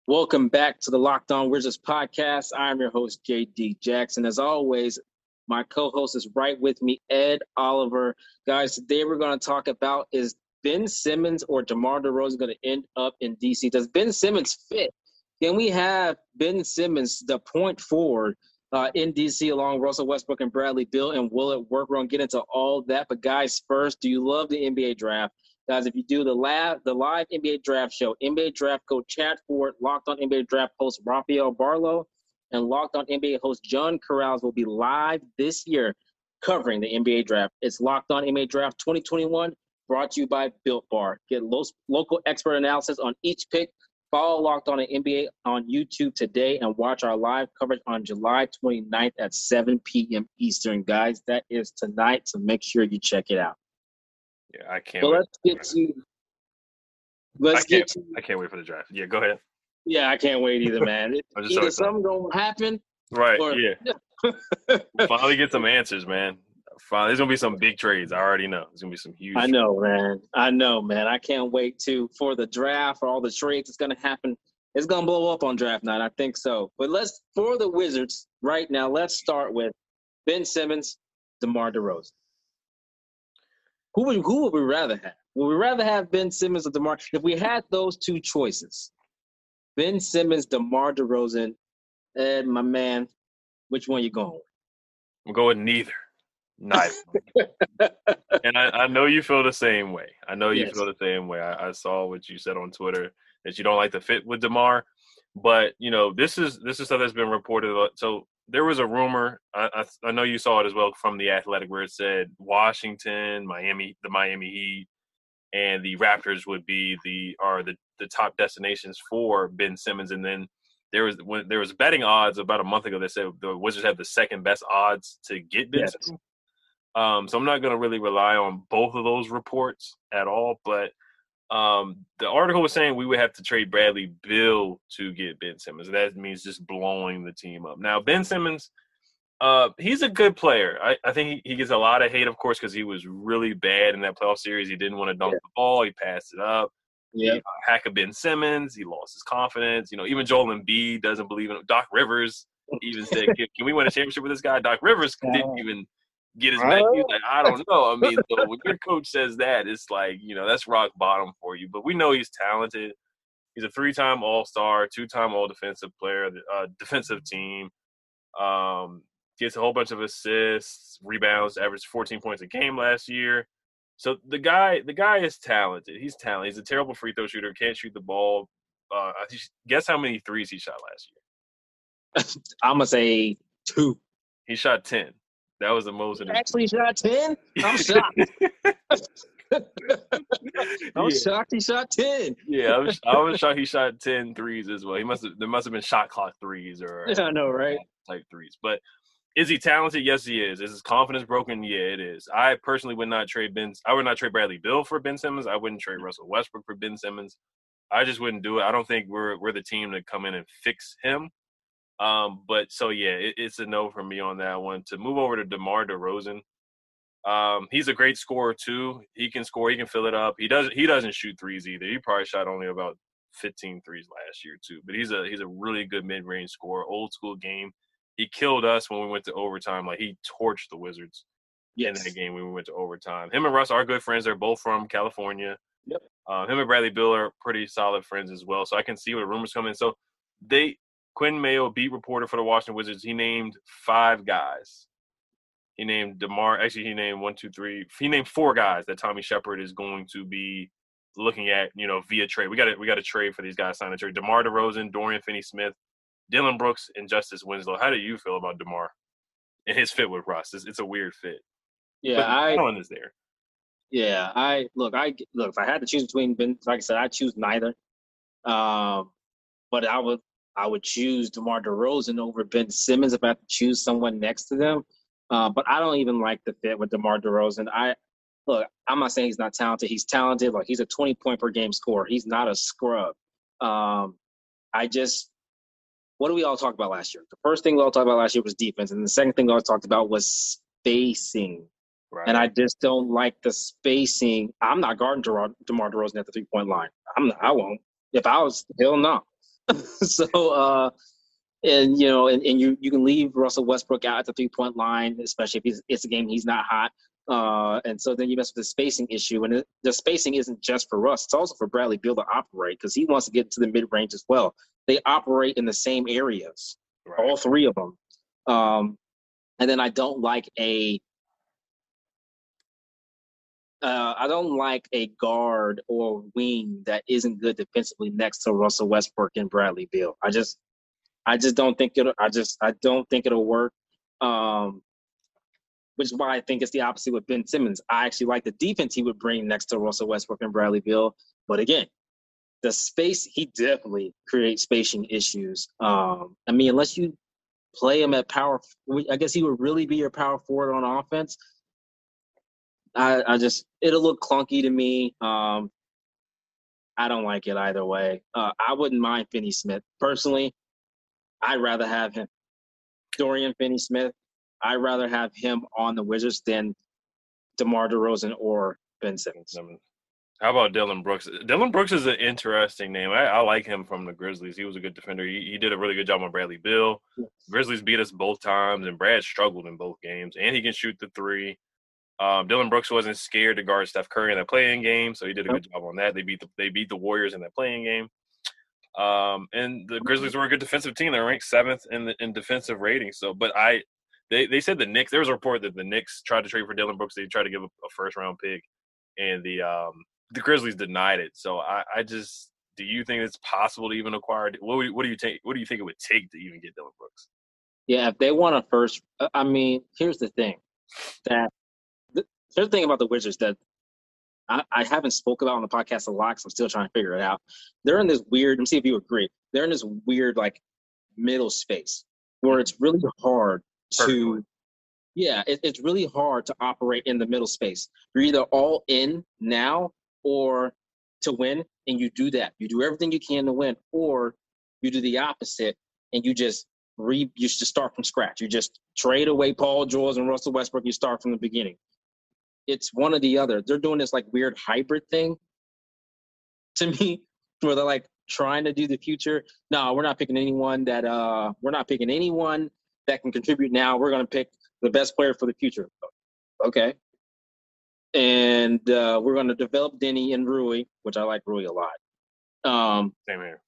Welcome back to the Locked On Wizards podcast. I'm your host, JD Jackson. As always, my co-host is right with me, Ed Oliver. Guys, today we're going to talk about is Ben Simmons or DeMar DeRozan going to end up in DC? Does Ben Simmons fit? Can we have Ben Simmons, the point forward, in DC along Russell Westbrook and Bradley Beal, and will it work? We're going to get into all that. But guys, first, do you love the NBA draft? Guys, if you do the live NBA draft show, NBA draft coach Chad Ford, Locked On NBA draft host Rafael Barlow, and Locked On NBA host John Corrales will be live this year covering the NBA draft. It's Locked On NBA Draft 2021, brought to you by Built Bar. Get local expert analysis on each pick. Follow Locked On NBA on YouTube today and watch our live coverage on July 29th at 7 p.m. Eastern. Guys, that is tonight, so make sure you check it out. Yeah, I can't. So wait. I can't wait for the draft. Yeah, go ahead. Yeah, I can't wait either, man. Either something gonna happen, right? Yeah. Finally get some answers, man. Finally, there's gonna be some big trades. I already know. There's gonna be some huge. I know, man. I can't wait for the draft, for all the trades that's gonna happen. It's gonna blow up on draft night. I think so. But for the Wizards right now, let's start with Ben Simmons, DeMar DeRozan. Who would we rather have? Would we rather have Ben Simmons or DeMar? If we had those two choices, Ben Simmons, DeMar DeRozan, Ed, my man, which one you going with? I'm going neither. Neither. And I know you feel the same way. I saw what you said on Twitter, that you don't like the fit with DeMar. But, this is stuff that's been reported. So there was a rumor, I know you saw it as well from The Athletic, where it said Washington, the Miami Heat, and the Raptors would be the top destinations for Ben Simmons. And then there was betting odds about a month ago that said the Wizards have the second best odds to get Ben Simmons. So I'm not going to really rely on both of those reports at all. But the article was saying we would have to trade Bradley Beal to get Ben Simmons. That means just blowing the team up. Now, Ben Simmons, he's a good player. I think he gets a lot of hate, of course, because he was really bad in that playoff series. He didn't want to dunk the ball. He passed it up. Yeah. Hack of Ben Simmons. He lost his confidence. Even Joel Embiid doesn't believe in him. Doc Rivers even said, can we win a championship with this guy? Doc Rivers didn't even get his back. He's like, I don't know. I mean, so when your coach says that, it's like, that's rock bottom for you. But we know he's talented. He's a 3-time All-Star, 2-time All-Defensive player, defensive team. Gets a whole bunch of assists, rebounds, averaged 14 points a game last year. So the guy is talented. He's talented. He's a terrible free throw shooter. Can't shoot the ball. Guess how many threes he shot last year? I'm gonna say 2. He shot 10. That was the most. He actually shot 10? I'm shocked. I'm shocked he shot 10. Yeah, I was shocked he shot 10 threes as well. There must have been shot clock threes or I know, right? Type threes. But is he talented? Yes, he is. Is his confidence broken? Yeah, it is. I personally would not trade Bradley Beal for Ben Simmons. I wouldn't trade Russell Westbrook for Ben Simmons. I just wouldn't do it. I don't think we're the team to come in and fix him. But so yeah, it's a no for me on that one. To move over to DeMar DeRozan, he's a great scorer too. He can score. He can fill it up. He doesn't shoot threes either. He probably shot only about 15 threes last year too. But he's a really good mid-range scorer. Old school game. He killed us when we went to overtime. Like, he torched the Wizards in that game when we went to overtime. Him and Russ are good friends. They're both from California. Yep. Him and Bradley Beal are pretty solid friends as well. So I can see where the rumors come in. So Quinn Mayo, beat reporter for the Washington Wizards, he named 5 guys. He named DeMar. Actually, he named 1, 2, 3. He named 4 guys that Tommy Shepard is going to be looking at, via trade. We got to trade for these guys. Sign a trade. DeMar DeRozan, Dorian Finney-Smith, Dillon Brooks, and Justice Winslow. How do you feel about DeMar and his fit with Russ? It's a weird fit. Yeah, Talent is there. Yeah, if I had to choose between Ben, like I said, I choose neither. But I would choose DeMar DeRozan over Ben Simmons if I had to choose someone next to them. But I don't even like the fit with DeMar DeRozan. I'm not saying he's not talented. He's talented. Like, he's a 20-point-per-game scorer. He's not a scrub. What did we all talk about last year? The first thing we all talked about last year was defense, and the second thing we all talked about was spacing. Right. And I just don't like the spacing. I'm not guarding DeMar DeRozan at the 3-point line. I won't. If I was, hell no. So, and you can leave Russell Westbrook out at the 3-point line, especially if it's a game he's not hot. And so then you mess with the spacing issue, and the spacing isn't just for Russ; it's also for Bradley Beal to operate because he wants to get to the mid range as well. They operate in the same areas, right. All three of them. And then I don't like a guard or wing that isn't good defensively next to Russell Westbrook and Bradley Beal. I just don't think it'll. I don't think it'll work. Which is why I think it's the opposite with Ben Simmons. I actually like the defense he would bring next to Russell Westbrook and Bradley Beal. But again, the space, he definitely creates spacing issues. I mean, unless you play him at power, I guess he would really be your power forward on offense. It'll look clunky to me. I don't like it either way. I wouldn't mind Finney-Smith. Personally, I'd rather have him. Dorian Finney-Smith, I'd rather have him on the Wizards than DeMar DeRozan or Ben Simmons. How about Dillon Brooks? Dillon Brooks is an interesting name. I like him from the Grizzlies. He was a good defender. He did a really good job on Bradley Beal. Yes. Grizzlies beat us both times, and Brad struggled in both games. And he can shoot the three. Dillon Brooks wasn't scared to guard Steph Curry in that playing game, so he did a good job on that. They beat the Warriors in that playing game. And the Grizzlies were a good defensive team. They're ranked 7th in defensive rating. So, but they said the Knicks. There was a report that the Knicks tried to trade for Dillon Brooks. They tried to give a first round pick, and the Grizzlies denied it. So I just, do you think it's possible to even acquire? What do you think? What do you think it would take to even get Dillon Brooks? Yeah, if they want a first, I mean, here's the thing here's the thing about the Wizards that I haven't spoke about on the podcast a lot because I'm still trying to figure it out. They're in this weird, let me see if you agree. They're in this weird, like, middle space where it's really hard to, it's really hard to operate in the middle space. You're either all in now or to win, and you do that. You do everything you can to win, or you do the opposite and you just start from scratch. You just trade away Paul George and Russell Westbrook. You start from the beginning. It's one or the other. They're doing this like weird hybrid thing to me where they're like trying to do the future. No, we're not picking anyone that can contribute now. We're going to pick the best player for the future. Okay. And we're going to develop Denny and Rui, which I like Rui a lot. Same here.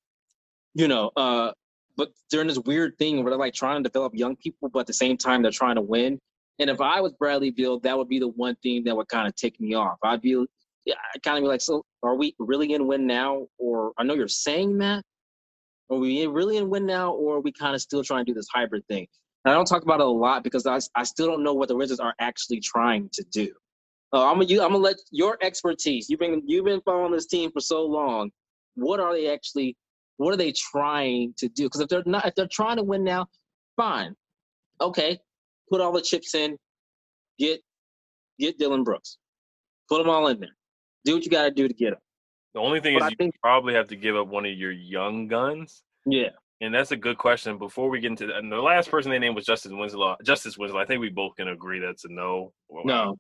But they're in this weird thing where they're like trying to develop young people, but at the same time they're trying to win. And if I was Bradley Beal, that would be the one thing that would kind of tick me off. I'd kind of be like, so are we really going to win now? Or I know you're saying that. Are we really in win now, or are we kind of still trying to do this hybrid thing? And I don't talk about it a lot because I still don't know what the Wizards are actually trying to do. I'm gonna let your expertise. You've been following this team for so long. What are they trying to do? Because if they're trying to win now, fine, okay. Put all the chips in, get Dillon Brooks. Put them all in there. Do what you got to do to get him. The only thing is you probably have to give up one of your young guns. Yeah. And that's a good question. Before we get into that, and the last person they named was Justice Winslow. I think we both can agree that's a no. No.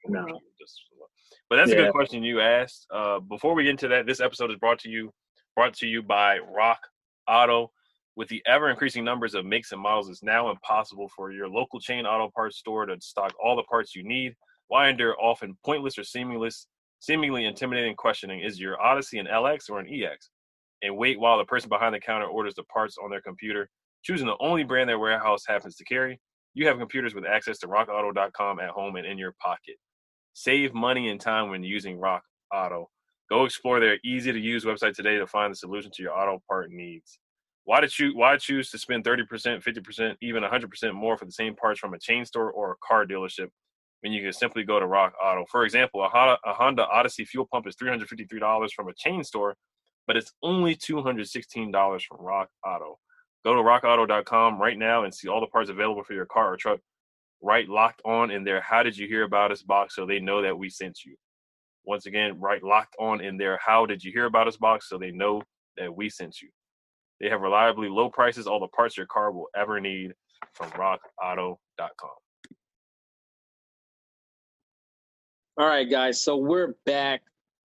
But that's a good question you asked. Before we get into that, this episode is brought to you by Rock Auto. With the ever-increasing numbers of makes and models, it's now impossible for your local chain auto parts store to stock all the parts you need. Why endure often pointless or seemingly intimidating questioning? Is your Odyssey an LX or an EX? And wait while the person behind the counter orders the parts on their computer, choosing the only brand their warehouse happens to carry. You have computers with access to rockauto.com at home and in your pocket. Save money and time when using Rock Auto. Go explore their easy-to-use website today to find the solution to your auto part needs. Why choose to spend 30%, 50%, even 100% more for the same parts from a chain store or a car dealership when you can simply go to Rock Auto? For example, a Honda Odyssey fuel pump is $353 from a chain store, but it's only $216 from Rock Auto. Go to rockauto.com right now and see all the parts available for your car or truck. Write Locked On in their How Did You Hear About Us box so they know that we sent you. Once again, write Locked On in their How Did You Hear About Us box so they know that we sent you. They have reliably low prices, all the parts your car will ever need from rockauto.com. All right, guys. So we're back.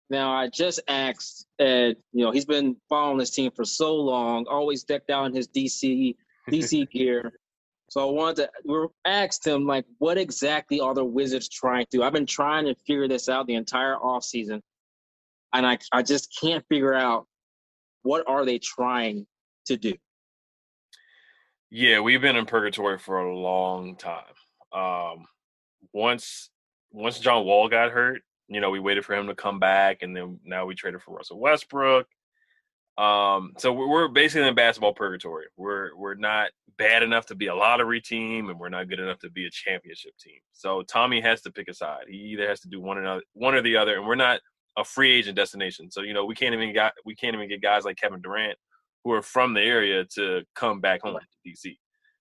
Now, I just asked Ed, he's been following this team for so long, always decked out in his DC gear. So I wanted to ask him, like, what exactly are the Wizards trying to do? I've been trying to figure this out the entire offseason, and I just can't figure out what are they trying to do. Yeah, we've been in purgatory for a long time. Once John Wall got hurt, we waited for him to come back, and then now we traded for Russell Westbrook. So we're basically in basketball purgatory. We're not bad enough to be a lottery team, and we're not good enough to be a championship team. So Tommy has to pick a side. He either has to do one or the other, and we're not a free agent destination. So we can't even get guys like Kevin Durant who are from the area to come back home to DC.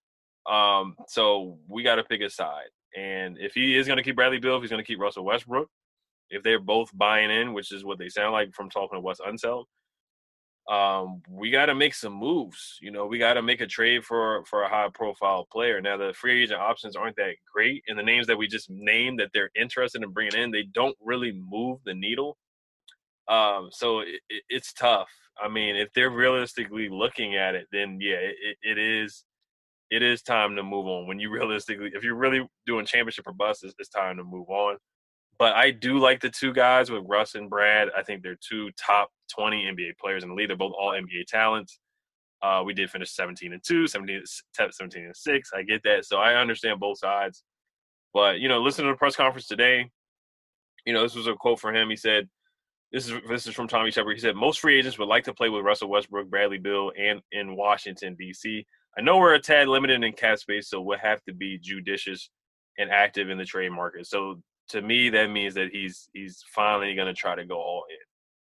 So we got to pick a side. And if he is going to keep Bradley Beal, if he's going to keep Russell Westbrook, if they're both buying in, which is what they sound like from talking to Wes Unseld, we got to make some moves. We got to make a trade for a high-profile player. Now, the free agent options aren't that great, and the names that we just named that they're interested in bringing in, they don't really move the needle. So it's tough. I mean, if they're realistically looking at it, then yeah, it is time to move on. If you're really doing championship or bust, it's time to move on. But I do like the two guys with Russ and Brad. I think they're two top 20 NBA players in the league. They're both all NBA talents. We did finish 17-2, 17-6. I get that. So I understand both sides. But, listen to the press conference today. This was a quote from him. He said, this is from Tommy Shepard. He said, most free agents would like to play with Russell Westbrook, Bradley Beal, and in Washington, D.C. I know we're a tad limited in cap space, so we'll have to be judicious and active in the trade market. So to me, that means that he's finally going to try to go all in.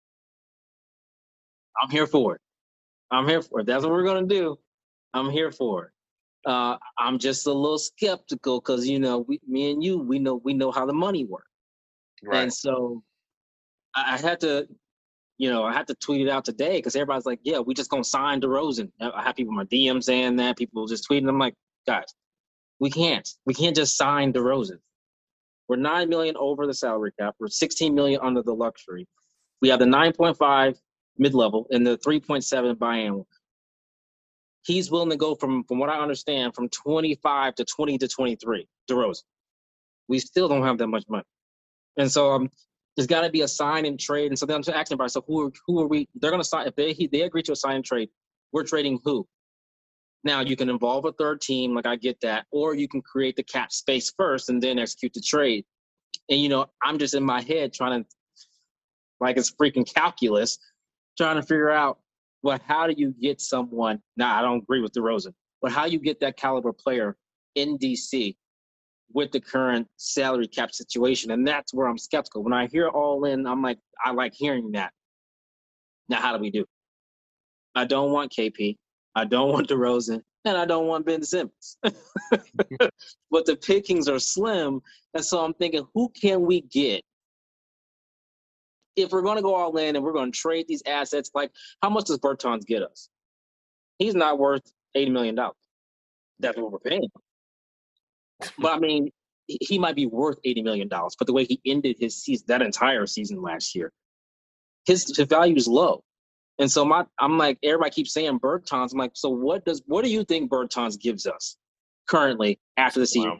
I'm here for it. That's what we're going to do. I'm here for it. I'm just a little skeptical because, me and you, we know how the money works. Right. And so I had to tweet it out today because everybody's like, yeah, we just going to sign DeRozan. I have people in my DM saying that. People just tweeting. I'm like, guys, we can't just sign DeRozan. We're $9 million over the salary cap. We're $16 million under the luxury. We have the 9.5 mid-level and the 3.7 biannual. He's willing to go from what I understand, from 25 to 20 to 23, DeRozan. We still don't have that much money. And so there's got to be a sign and trade. And so then I'm just asking about, so who are we? They're going to sign. If they agree to a sign and trade, we're trading who? Now, you can involve a third team, like I get that, or you can create the cap space first and then execute the trade. And, I'm just in my head trying to, like it's freaking calculus, trying to figure out, well, how do you get someone? Now, I don't agree with DeRozan, but how you get that caliber player in DC with the current salary cap situation? And that's where I'm skeptical. When I hear all in, I'm like, I like hearing that. Now, how do we do? I don't want KP. I don't want DeRozan. And I don't want Ben Simmons. But the pickings are slim. And so I'm thinking, who can we get? If we're going to go all in and we're going to trade these assets, like how much does Bertans get us? He's not worth $80 million. That's what we're paying. But I mean, he might be worth $80 million. But the way he ended his season, that entire season last year, his value is low. And so I'm like, everybody keeps saying Bertans. I'm like, so what do you think Bertans gives us currently after the season?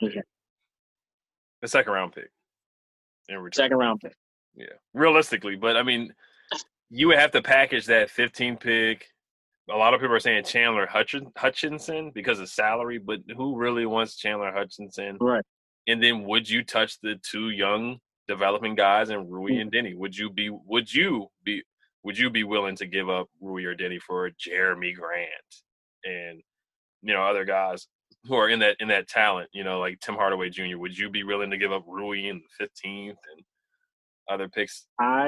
The second round pick. Second round pick. Yeah, realistically. But, I mean, you would have to package that 15 pick. A lot of people are saying Chandler Hutchinson because of salary, but who really wants Chandler Hutchinson? Right. And then would you touch the two young developing guys in Rui and Denny? Would you be willing to give up Rui or Denny for Jeremy Grant and other guys who are in that talent, like Tim Hardaway Jr.? Would you be willing to give up Rui in the 15th and other picks?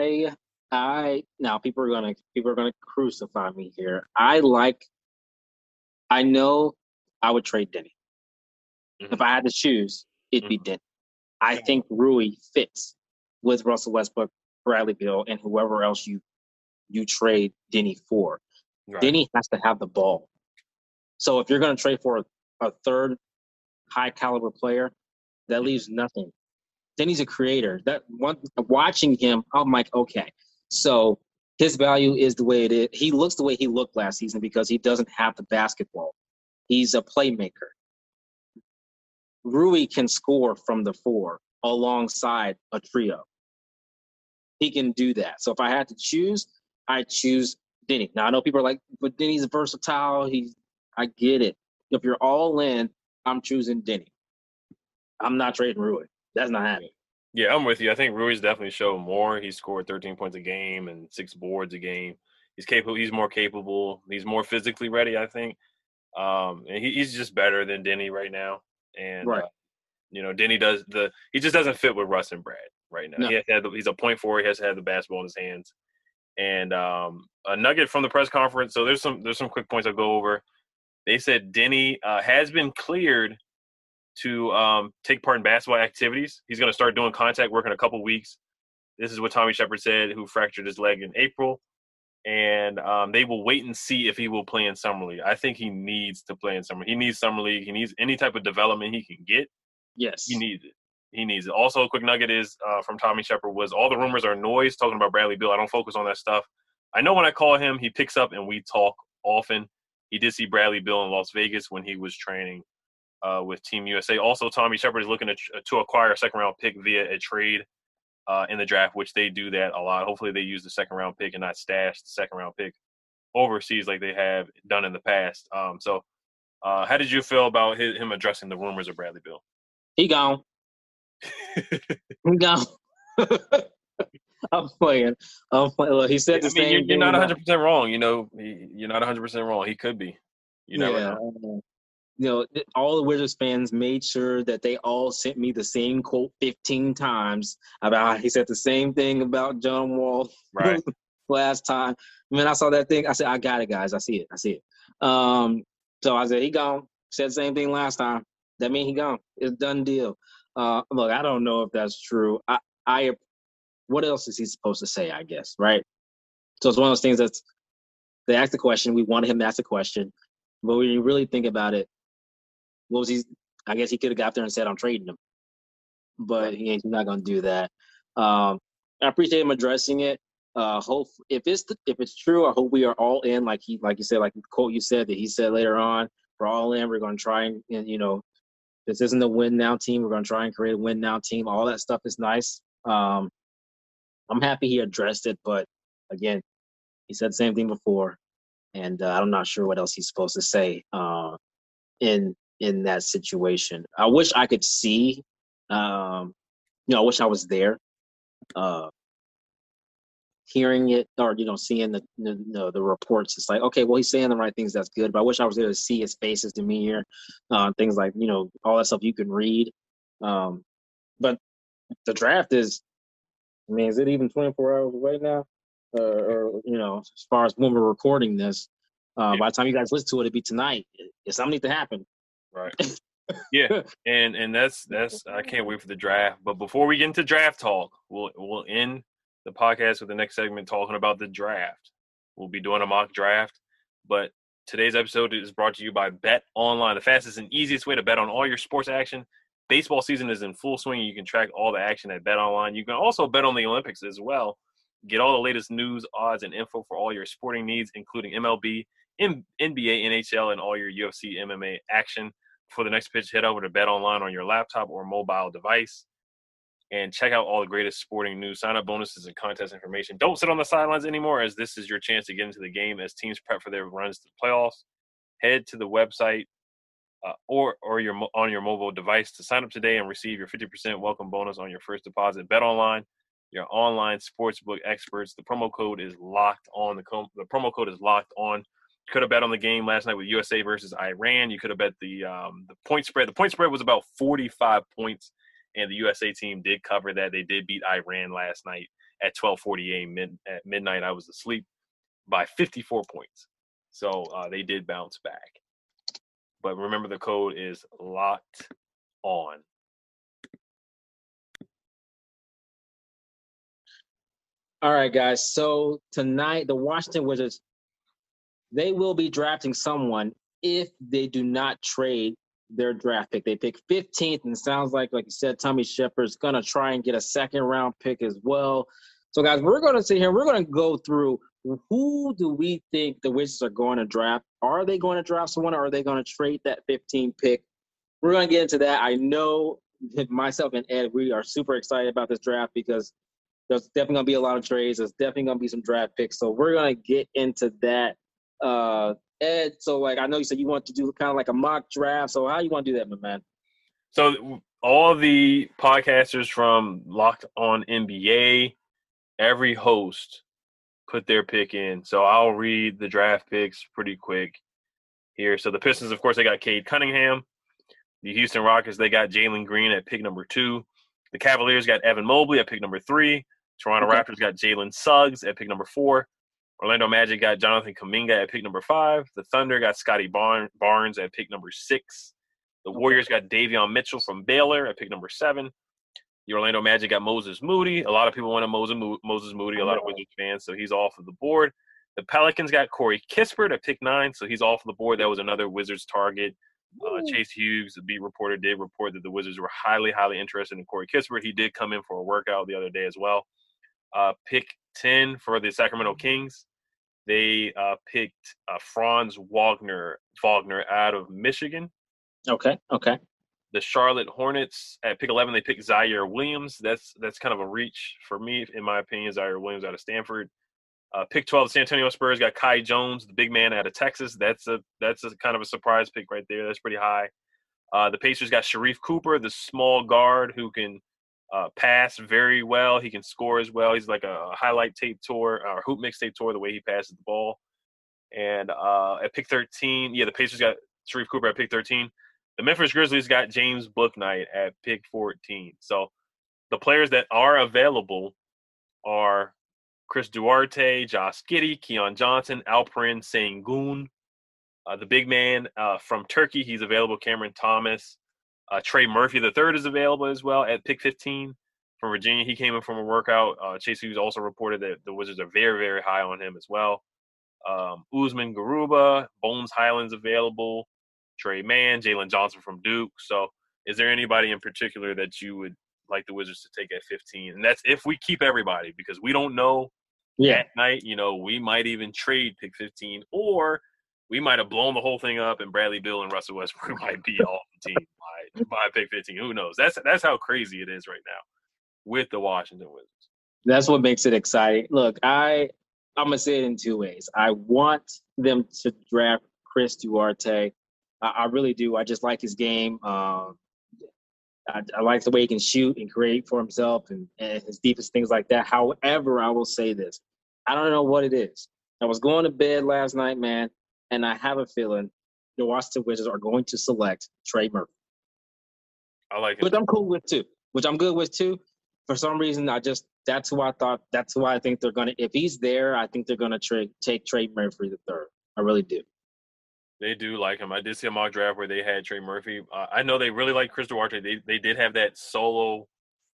Now people are gonna crucify me here. I know I would trade Denny. Mm-hmm. If I had to choose, it'd be Denny. I think Rui fits with Russell Westbrook, Bradley Beal, and whoever else you trade Denny for. Right. Denny has to have the ball. So if you're going to trade for a third high caliber player, that leaves nothing. Denny's a creator. Watching him, I'm like, okay, So his value is the way it is. He looks the way he looked last season because he doesn't have the basketball. He's a playmaker. Rui can score from the 4 alongside a trio. He can do that. So if I had to choose, I choose Denny. Now I know people are like, but Denny's versatile. I get it. If you're all in, I'm choosing Denny. I'm not trading Rui. That's not happening. Yeah, I'm with you. I think Rui's definitely showed more. He scored 13 points a game and 6 boards a game. He's capable. He's more capable. He's more physically ready, I think. And he's just better than Denny right now. And right. Denny he just doesn't fit with Russ and Brad right now. No. He's a point forward. He has to have the basketball in his hands. And a nugget from the press conference. So there's some quick points I'll go over. They said Denny has been cleared to take part in basketball activities. He's going to start doing contact work in a couple weeks. This is what Tommy Shepard said, who fractured his leg in April. And they will wait and see if he will play in Summer League. I think he needs to play in Summer League. He needs Summer League. He needs any type of development he can get. Yes. He needs it. He needs it. Also, a quick nugget is from Tommy Shepard was all the rumors are noise talking about Bradley Beal. I don't focus on that stuff. I know when I call him, he picks up and we talk often. He did see Bradley Beal in Las Vegas when he was training with Team USA. Also, Tommy Shepard is looking to acquire a second-round pick via a trade in the draft, which they do that a lot. Hopefully they use the second-round pick and not stash the second-round pick overseas like they have done in the past. So how did you feel about him addressing the rumors of Bradley Beal? He gone. He gone. I'm playing. Look, he said the same thing. You're not 100% wrong. You're not 100% wrong. He could be. You never know. All the Wizards fans made sure that they all sent me the same quote 15 times about he said the same thing about John Wall last time. When I saw that thing, I said, I got it, guys. I see it. So I said, he gone. Said the same thing last time. That means he gone. It's a done deal. Look, I don't know if that's true. What else is he supposed to say, I guess, right? So it's one of those things they asked the question. We wanted him to ask the question. But when you really think about it, I guess he could have got there and said, I'm trading him. But he's not going to do that. I appreciate him addressing it. Hope if it's true, I hope we are all in, like you said, like the quote you said that he said later on, we're all in. We're going to try and this isn't a win now team. We're going to try and create a win now team. All that stuff is nice. I'm happy he addressed it, but again, he said the same thing before, and I'm not sure what else he's supposed to say in that situation. I wish I could see. I wish I was there, hearing it or seeing the reports. It's like, okay, well, he's saying the right things. That's good, but I wish I was there to see his face, his demeanor, things like all that stuff you can read. But the draft is. I mean, is it even 24 hours away now? Or as far as when we're recording this, by the time you guys listen to it, it'll be tonight. Something needs to happen. Right. Yeah, and that's I can't wait for the draft. But before we get into draft talk, we'll end the podcast with the next segment talking about the draft. We'll be doing a mock draft. But today's episode is brought to you by Bet Online, the fastest and easiest way to bet on all your sports action. Baseball season is in full swing. You can track all the action at Bet Online. You can also bet on the Olympics as well. Get all the latest news, odds, and info for all your sporting needs, including MLB, NBA, NHL, and all your UFC, MMA action. For the next pitch, head over to Bet Online on your laptop or mobile device and check out all the greatest sporting news, sign-up bonuses, and contest information. Don't sit on the sidelines anymore, as this is your chance to get into the game as teams prep for their runs to the playoffs. Head to the website or on your mobile device to sign up today and receive your 50% welcome bonus on your first deposit. Bet Online, your online sportsbook experts. The promo code is locked on. The promo code is locked on. You could have bet on the game last night with USA versus Iran. You could have bet the point spread. The point spread was about 45 points, and the USA team did cover that. They did beat Iran last night at 12:48 at midnight. I was asleep by 54 points. So they did bounce back. But remember, the code is locked on. All right, guys. So tonight, the Washington Wizards, they will be drafting someone if they do not trade their draft pick. They pick 15th, and it sounds like you said, Tommy Shepard's going to try and get a second-round pick as well. So, guys, we're going to sit here. We're going to go through who do we think the Wizards are going to draft. Are they going to draft someone, or are they going to trade that 15 pick? We're going to get into that. I know myself and Ed, we are super excited about this draft because there's definitely going to be a lot of trades. There's definitely going to be some draft picks. So we're going to get into that. Ed, so like I know you said you want to do kind of like a mock draft. So how you want to do that, my man? So all the podcasters from Locked On NBA, every host put their pick in. So I'll read the draft picks pretty quick here. So the Pistons, of course, they got Cade Cunningham. The Houston Rockets, they got Jalen Green at pick number 2. The Cavaliers got Evan Mobley at pick number 3. Toronto Raptors got Jalen Suggs at pick number 4. Orlando Magic got Jonathan Kuminga at pick number 5. The Thunder got Scotty Barnes at pick number 6. The Warriors got Davion Mitchell from Baylor at pick number 7. The Orlando Magic got Moses Moody. A lot of people wanted Moses Moody, a lot of Wizards fans, so he's off of the board. The Pelicans got Corey Kispert at pick 9, so he's off of the board. That was another Wizards target. Chase Hughes, the beat reporter, did report that the Wizards were highly, highly interested in Corey Kispert. He did come in for a workout the other day as well. Pick 10 for the Sacramento Kings. They picked Franz Wagner out of Michigan. Okay. The Charlotte Hornets at pick 11, they picked Zaire Williams. That's kind of a reach for me, in my opinion. Zaire Williams out of Stanford. Pick 12, the San Antonio Spurs got Kai Jones, the big man out of Texas. That's a kind of a surprise pick right there. That's pretty high. The Pacers got Sharif Cooper, the small guard who can pass very well. He can score as well. He's like a highlight tape tour or hoop mixtape tour, the way he passes the ball. And at pick 13, the Pacers got Sharif Cooper at pick 13. The Memphis Grizzlies got James Bouknight at pick 14. So the players that are available are Chris Duarte, Josh Giddey, Keon Johnson, Alperen Sengun. The big man from Turkey, he's available, Cameron Thomas. Trey Murphy III is available as well at pick 15 from Virginia. He came in from a workout. Chase Hughes also reported that the Wizards are very, very high on him as well. Usman Garuba, Bones Highlands available, Trey Mann, Jalen Johnson from Duke. So is there anybody in particular that you would like the Wizards to take at 15? And that's if we keep everybody, because we don't know at night. We might even trade pick 15, or we might have blown the whole thing up and Bradley Beal and Russell Westbrook might be off the team by pick 15. Who knows? That's how crazy it is right now with the Washington Wizards. That's what makes it exciting. Look, I'm going to say it in two ways. I want them to draft Chris Duarte. I really do. I just like his game. I like the way he can shoot and create for himself and his defense, things like that. However, I will say this. I don't know what it is. I was going to bed last night, man, and I have a feeling the Washington Wizards are going to select Trey Murphy. I like it. Which I'm cool with, too. Which I'm good with, too. For some reason, that's who I thought. That's who I think they're going to – if he's there, I think they're going to take Trey Murphy the third. I really do. They do like him. I did see a mock draft where they had Trey Murphy. I know they really like Chris Duarte. They did have that solo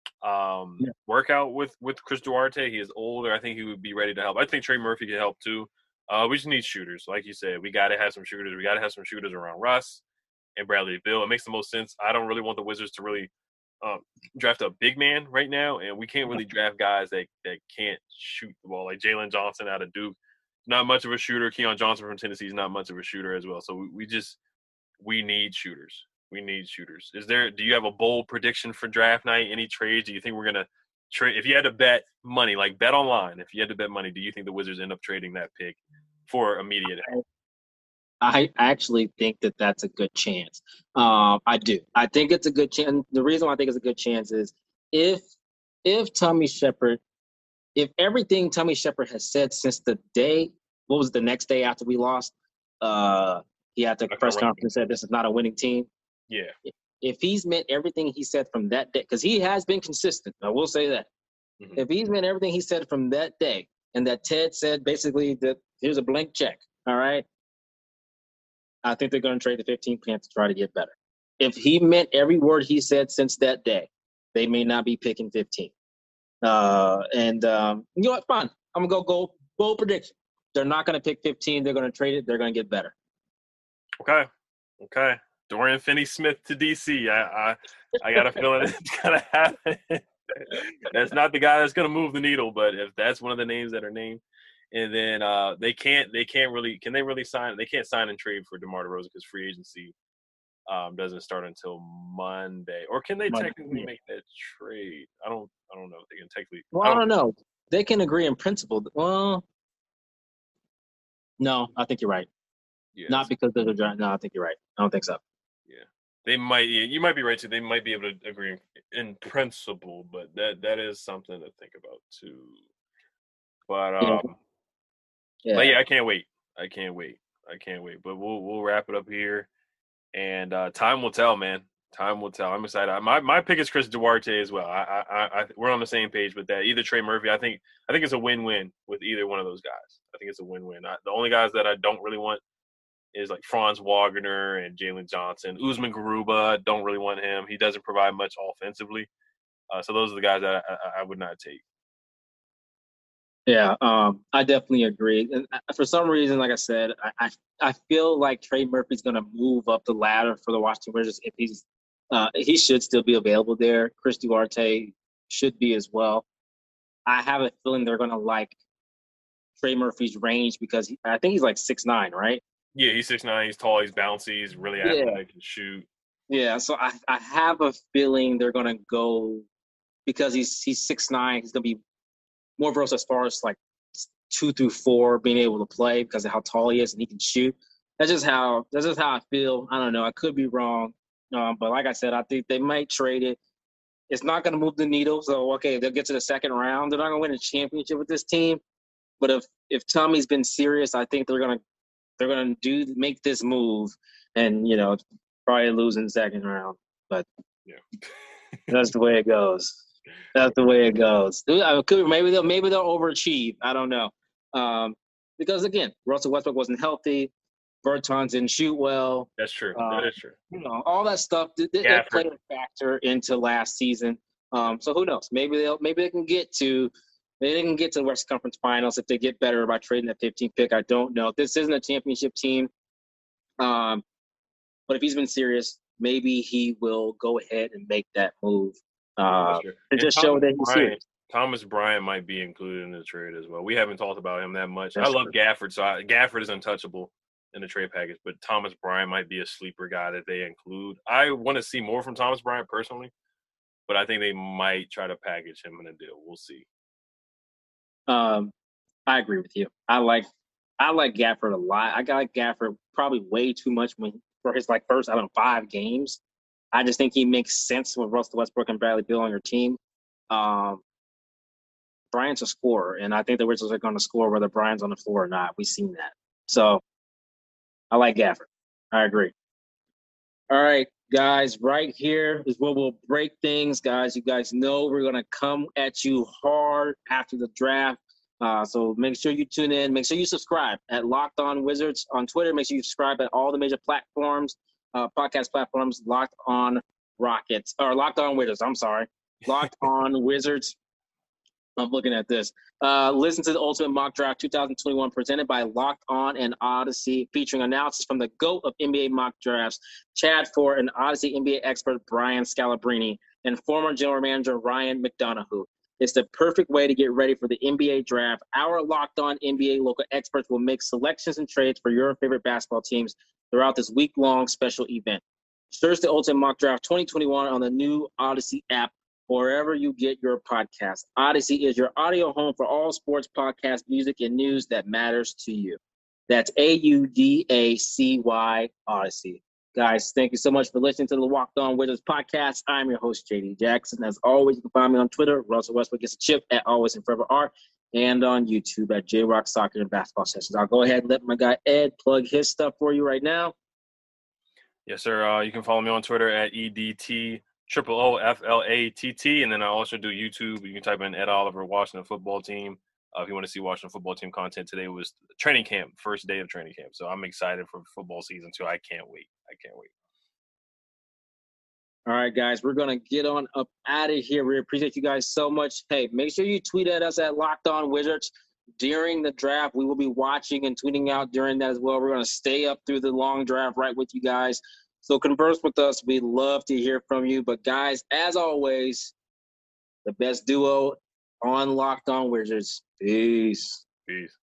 workout with Chris Duarte. He is older. I think he would be ready to help. I think Trey Murphy could help too. We just need shooters. Like you said, we got to have some shooters. We got to have some shooters around Russ and Bradley Beal. It makes the most sense. I don't really want the Wizards to really draft a big man right now, and we can't really draft guys that can't shoot the ball. Like Jalen Johnson out of Duke. Not much of a shooter. Keon Johnson from Tennessee is not much of a shooter as well. So we need shooters. We need shooters. Do you have a bold prediction for draft night? Any trades? Do you think we're gonna trade? If you had to bet money, like bet online, if you had to bet money, do you think the Wizards end up trading that pick for immediate help? I actually think that that's a good chance. I do. I think it's a good chance. The reason why I think it's a good chance is if Tommy Shepard. If everything Tommy Shepard has said since the day, what was the next day after we lost? He had the press conference and said this is not a winning team. Yeah. If he's meant everything he said from that day, because he has been consistent, I will say that. Mm-hmm. If he's meant everything he said from that day, and that Ted said basically that here's a blank check, all right? I think they're going to trade the 15th pick to try to get better. If he meant every word he said since that day, they may not be picking 15. You know what? Fine. I'm going to go bold prediction. They're not going to pick 15. They're going to trade it. They're going to get better. Okay. Dorian Finney-Smith to DC. I got a feeling it's going to happen. That's not the guy that's going to move the needle, but if that's one of the names that are named, and then they can't really, can they really sign? They can't sign and trade for DeMar DeRozan because free agency doesn't start until Monday. Or can they technically make that trade? I don't know if they can technically. Well, I don't know. They can agree in principle. Well, no, I think you're right. Yeah, not because they're giant. No, I think you're right. I don't think so. Yeah, they might. Yeah, you might be right too. They might be able to agree in principle, but that is something to think about too. But but yeah, I can't wait. But we'll wrap it up here, and time will tell, man. Time will tell. I'm excited. My pick is Chris Duarte as well. I we're on the same page with that. Either Trey Murphy. I think it's a win-win with either one of those guys. I think it's a win-win. The only guys that I don't really want is like Franz Wagner and Jalen Johnson. Usman Garuba, don't really want him. He doesn't provide much offensively. So those are the guys that I would not take. Yeah, I definitely agree. And for some reason, like I said, I feel like Trey Murphy's going to move up the ladder for the Washington Wizards if he should still be available there. Chris Duarte should be as well. I have a feeling they're going to like Trey Murphy's range because I think he's like 6'9", right? Yeah, he's 6'9". He's tall. He's bouncy. He's really athletic. Can shoot. Yeah, so I have a feeling they're going to go because he's 6'9". He's going to be more versatile as far as like 2 through 4 being able to play because of how tall he is and he can shoot. That's just how I feel. I don't know. I could be wrong, but like I said, I think they might trade it. It's not going to move the needle. So okay, they'll get to the second round. They're not going to win a championship with this team. But if Tommy's been serious, I think they're gonna make this move, and probably lose in the second round. But yeah, that's the way it goes. That's the way it goes. Maybe they'll overachieve. I don't know. Because again, Russell Westbrook wasn't healthy. Bertans didn't shoot well. That's true. That is true. All that stuff did play a factor into last season. So who knows? Maybe they can get to the Western Conference Finals if they get better by trading that 15th pick. I don't know. This isn't a championship team. But if he's been serious, maybe he will go ahead and make that move. Sure. To just show that he's serious. Thomas Bryant might be included in the trade as well. We haven't talked about him that much. I love Gafford, so Gafford is untouchable in the trade package, but Thomas Bryant might be a sleeper guy that they include. I want to see more from Thomas Bryant personally, but I think they might try to package him in a deal. We'll see. I agree with you. I like Gafford a lot. I got Gafford probably way too much for his first 5 games. I just think he makes sense with Russell Westbrook and Bradley Beal on your team. Bryant's a scorer, and I think the Wizards are going to score whether Bryant's on the floor or not. We've seen that. So I like Gafford. I agree. All right, guys, right here is where we'll break things. Guys, you guys know we're going to come at you hard after the draft. So make sure you tune in. Make sure you subscribe at Locked On Wizards on Twitter. Make sure you subscribe at all the major platforms. Podcast platforms, Locked On Rockets, or Locked On Wizards. I'm sorry. Locked On Wizards. I'm looking at this. Listen to the Ultimate Mock Draft 2021 presented by Locked On and Odyssey, featuring analysis from the GOAT of NBA mock drafts, Chad Ford, and Odyssey NBA expert Brian Scalabrine, and former general manager Ryan McDonough. It's the perfect way to get ready for the NBA draft. Our Locked On NBA local experts will make selections and trades for your favorite basketball teams throughout this week-long special event. Search the Ultimate Mock Draft 2021 on the new Odyssey app, wherever you get your podcast. Odyssey is your audio home for all sports, podcasts, music, and news that matters to you. That's AUDACY, Odyssey. Guys, thank you so much for listening to the Locked On Wizards podcast. I'm your host, JD Jackson. As always, you can find me on Twitter, Russell Westbrook Gets a Chip, at Always and Forever Art, and on YouTube at JRock Soccer and Basketball Sessions. I'll go ahead and let my guy Ed plug his stuff for you right now. Yes, sir. You can follow me on Twitter at EDTOOFLATT, and then I also do YouTube. You can type in Ed Oliver, Washington Football Team. If you want to see Washington Football Team content, today was training camp, first day of training camp. So I'm excited for football season too. I can't wait. All right, guys, we're going to get on up out of here. We appreciate you guys so much. Hey, make sure you tweet at us at Locked On Wizards during the draft. We will be watching and tweeting out during that as well. We're going to stay up through the long draft right with you guys. So converse with us. We'd love to hear from you. But, guys, as always, the best duo on Locked On Wizards. Peace. Peace.